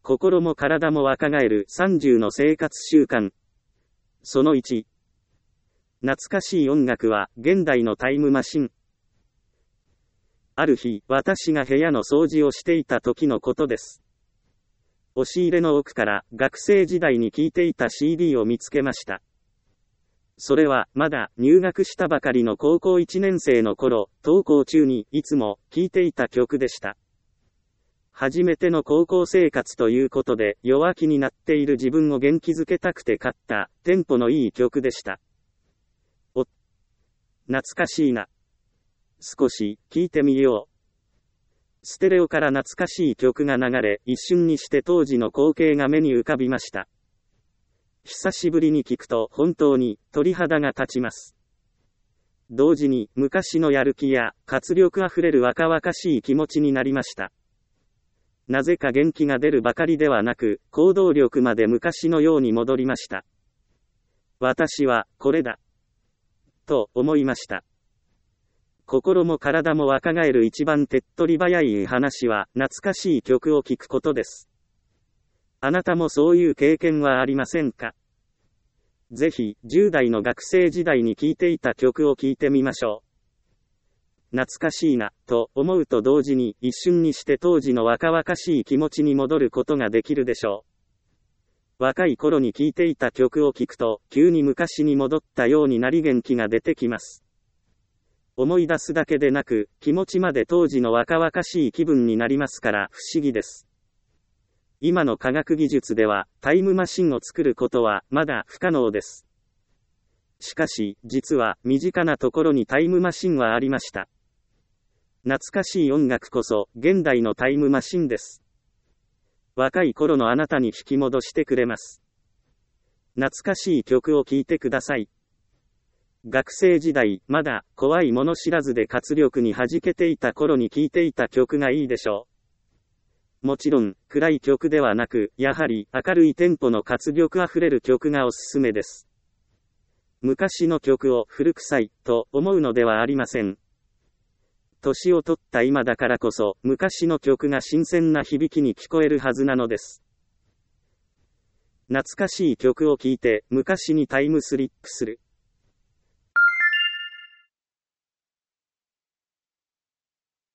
心も体も若返る30の生活習慣。その1。懐かしい音楽は現代のタイムマシン。ある日、私が部屋の掃除をしていた時のことです。押し入れの奥から学生時代に聴いていた CD を見つけました。それはまだ入学したばかりの高校1年生の頃、登校中にいつも聴いていた曲でした。初めての高校生活ということで弱気になっている自分を元気づけたくて買ったテンポのいい曲でした。懐かしいな。少し聴いてみよう。ステレオから懐かしい曲が流れ、一瞬にして当時の光景が目に浮かびました。久しぶりに聞くと本当に鳥肌が立ちます。同時に昔のやる気や活力あふれる若々しい気持ちになりました。なぜか元気が出るばかりではなく、行動力まで昔のように戻りました。私はこれだ。と思いました。心も体も若返る一番手っ取り早い話は懐かしい曲を聴くことです。あなたもそういう経験はありませんか？ぜひ10代の学生時代に聴いていた曲を聴いてみましょう。懐かしいなと思うと同時に一瞬にして当時の若々しい気持ちに戻ることができるでしょう。若い頃に聴いていた曲を聴くと急に昔に戻ったようになり元気が出てきます。思い出すだけでなく、気持ちまで当時の若々しい気分になりますから不思議です。今の科学技術では、タイムマシンを作ることはまだ不可能です。しかし、実は身近なところにタイムマシンはありました。懐かしい音楽こそ、現代のタイムマシンです。若い頃のあなたに引き戻してくれます。懐かしい曲を聴いてください。学生時代、まだ怖いもの知らずで活力に弾けていた頃に聴いていた曲がいいでしょう。もちろん、暗い曲ではなく、やはり明るいテンポの活力あふれる曲がおすすめです。昔の曲を古臭いと思うのではありません。年を取った今だからこそ、昔の曲が新鮮な響きに聞こえるはずなのです。懐かしい曲を聴いて、昔にタイムスリップする。